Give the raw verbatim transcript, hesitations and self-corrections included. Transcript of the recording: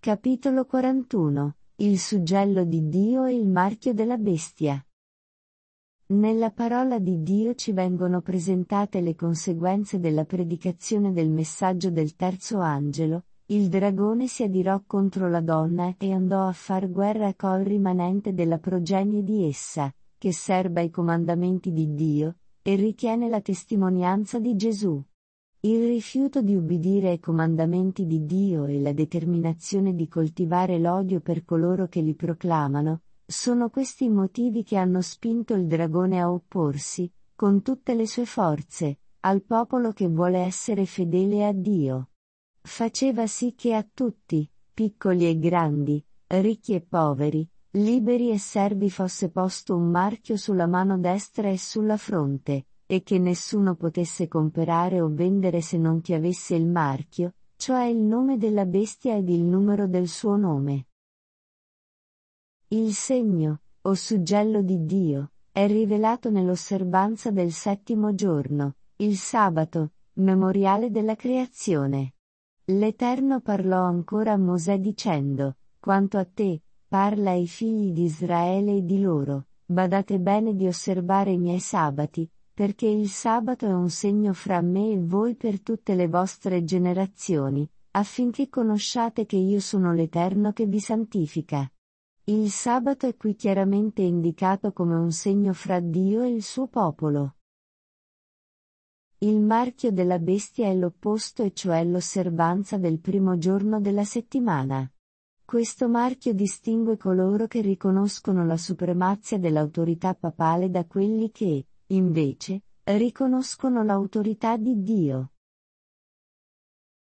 Capitolo quarantuno. Il suggello di Dio e il marchio della bestia. Nella parola di Dio ci vengono presentate le conseguenze della predicazione del messaggio del terzo angelo. Il dragone si adirò contro la donna e andò a far guerra col rimanente della progenie di essa, che serba i comandamenti di Dio, e ritiene la testimonianza di Gesù. Il rifiuto di ubbidire ai comandamenti di Dio e la determinazione di coltivare l'odio per coloro che li proclamano, sono questi i motivi che hanno spinto il dragone a opporsi, con tutte le sue forze, al popolo che vuole essere fedele a Dio. Faceva sì che a tutti, piccoli e grandi, ricchi e poveri, liberi e servi fosse posto un marchio sulla mano destra e sulla fronte, e che nessuno potesse comprare o vendere se non chi avesse il marchio, cioè il nome della bestia ed il numero del suo nome. Il segno, o suggello di Dio, è rivelato nell'osservanza del settimo giorno, il sabato, memoriale della creazione. L'Eterno parlò ancora a Mosè dicendo: Quanto a te, parla ai figli di Israele e di loro, badate bene di osservare i miei sabati, perché il sabato è un segno fra me e voi per tutte le vostre generazioni, affinché conosciate che io sono l'Eterno che vi santifica. Il sabato è qui chiaramente indicato come un segno fra Dio e il suo popolo. Il marchio della bestia è l'opposto, e cioè l'osservanza del primo giorno della settimana. Questo marchio distingue coloro che riconoscono la supremazia dell'autorità papale da quelli che, invece, riconoscono l'autorità di Dio.